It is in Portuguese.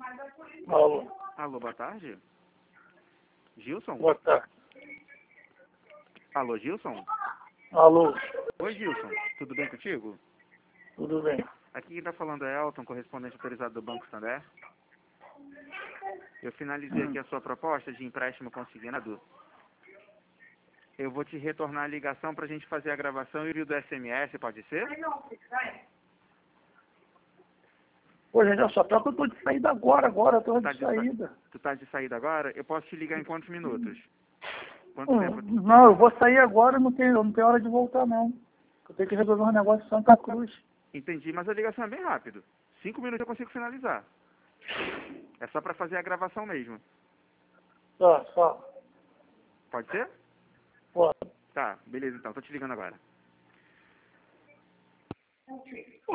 Alô. Alô, boa tarde. Gilson? Boa tarde. Alô, Gilson? Alô. Oi, Gilson. Tudo bem contigo? Tudo bem? Aqui quem tá falando é Elton, correspondente autorizado do Banco Santander. Eu finalizei aqui a sua proposta de empréstimo consignado. Eu vou te retornar a ligação pra gente fazer a gravação e o envio do SMS, pode ser? Pô, gente, só que eu tô de saída agora, eu tô de saída. Tu tá de saída agora? Eu posso te ligar em quantos minutos? Quanto tempo? Não, eu vou sair agora, eu não tenho hora de voltar, não. Eu tenho que resolver um negócio em Santa Cruz. Entendi, mas a ligação é bem rápido. 5 minutos eu consigo finalizar. É só pra fazer a gravação mesmo. Tá, só. Pode ser? Pô. Tá, beleza então. Tô te ligando agora.